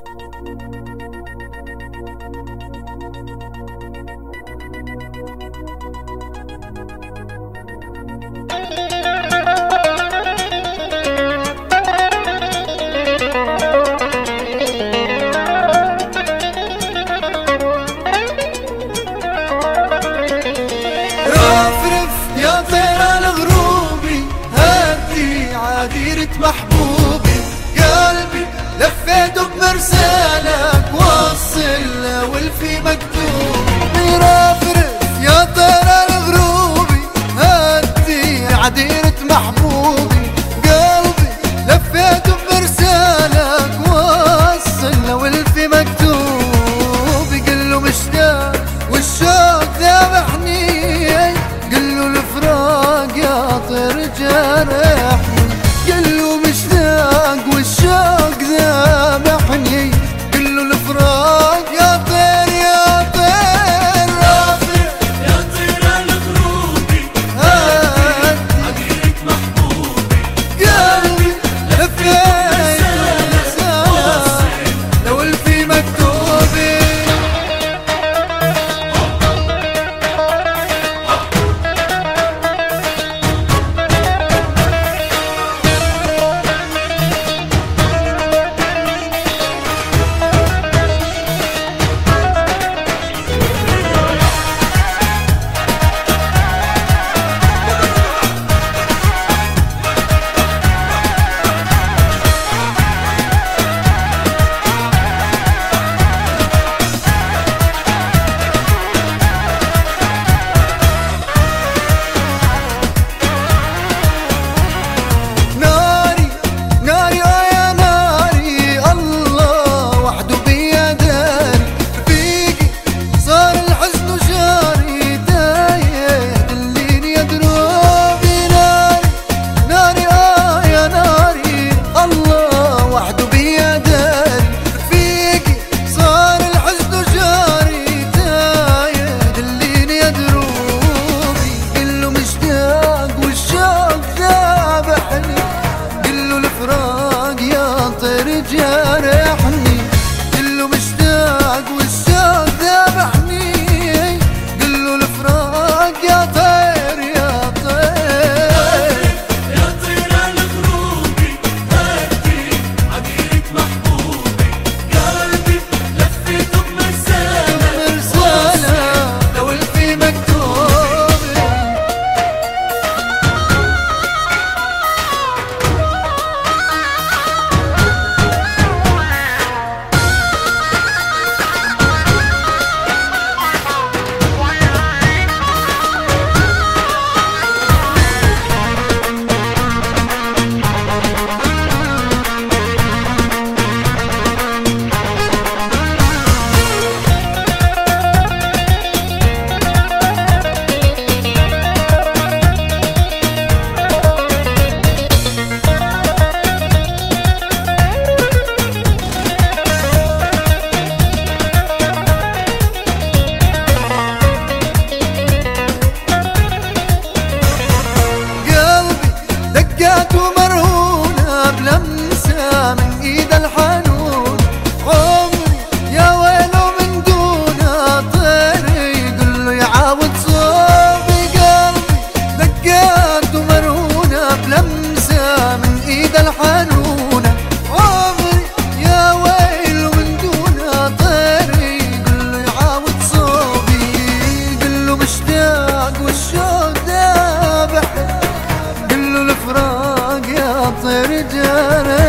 عديرة محبوبي قلبي لفيته بمرسالك وصل والفي مكتوب يرفرف يا طير الغروبي هدي عديرة محبوبي قلبي لفيته بمرسالك وصل والفي مكتوب قله مشتاق والشوق ذابحني قله الفراق يا طير جرحني قلو مشتاق والشوق ذابحني قلو الفراق يا طير يا طير رافع يا طير الغروبي عديرة محبوبي قلبي لفيت رسالة لو الفي مكتوبي جرحني قله مشتاق والشوق ذابحني قله الفراق يا طير يا طير يا طير الغروبي هدي عديرة محبوبي قلبي لفيته بمرسالة لو الفي مكتوب ومرهونة بلمسة من ايد الحنون عمري يا ويله من دونه طيري قله يعاود صوبي قلبي دقات ومرهونة بلمسة من ايد الحنون عمري يا ويله من دونه طيري قله يعاود صوبي قله مشتاق والشوق ذابح قله الفراق يا طير جرح